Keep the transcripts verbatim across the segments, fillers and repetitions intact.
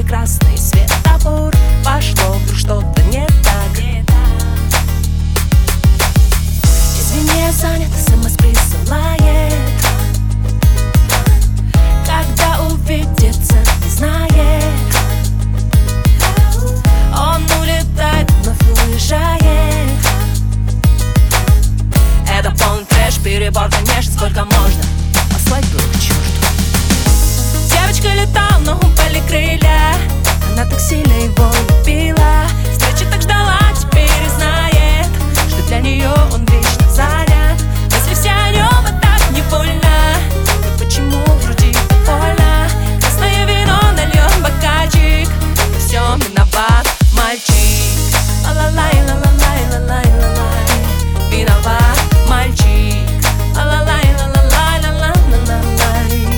красный светофор. Пошло вдруг что-то не так. Извини, я занят, смс присылает. Когда увидится, не знает. Он улетает, вновь уезжает. Это полный трэш, перебор, конечно, сколько можно послать было к черту. Девочка летала, но упали крылья. Она так сильно его любила, встречи так ждала, теперь и знает, что для нее он вечно занят. Если все о нем, а так не больно, то почему в груди так больно? Красное вино нальем в бокальчик, во всем виноват мальчик. Ла-ла-лай, ла-ла-лай, ла-лай, ла-лай, виноват мальчик. Ла-ла-лай, ла-ла-лай, ла-ла-ла-лай.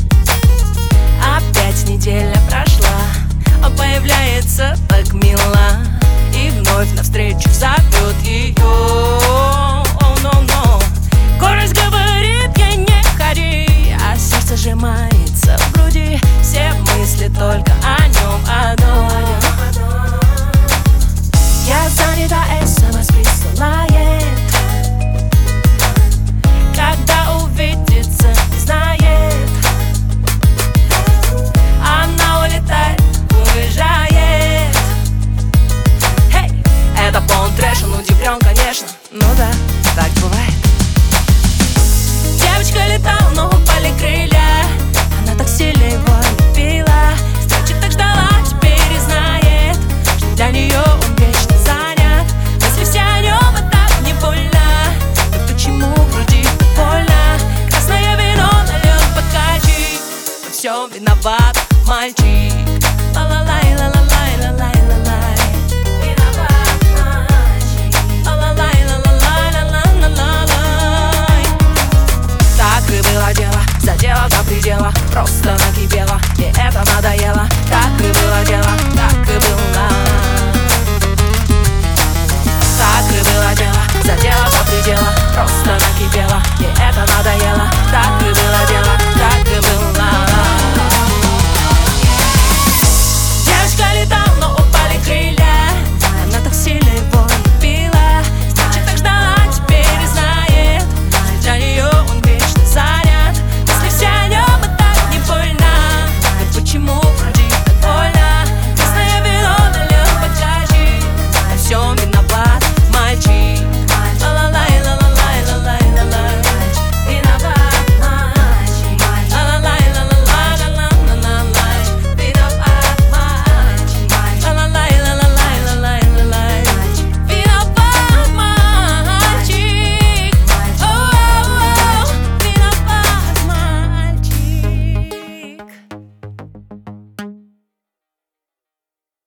Опять неделя прошла, он появляется так мило и вновь навстречу зовет ее. Oh, no, no. Гордость говорит ей не ходи, а сердце сжимается в груди. Все мысли только о нем одном. Я занята, смс присылает. Когда увидится, не знает. Она улетает, уезжает. Hey! Это полный трэш, он удивлен, конечно. Ну да, так бывает. Девочка летала, но упали крылья. Она так сильно его любила, встречи так ждала, теперь и знает, что для нее он вечно занят. Если все о нем, а так не больно, то почему в груди так больно? Красное вино нальет в бокальчик, во всем виноват мальчик. Ла-ла-лай, ла-ла-лай, ла-лай, ла-лай, виноват мальчик. Ла-ла-лай, ла-ла-лай, ла-ла-ла-лай. Так и было дело, задела до предела, просто накипела, и это надоело. Так и было дело, так и было. Так и было дело, задела до предела, просто накипела, и это надоело.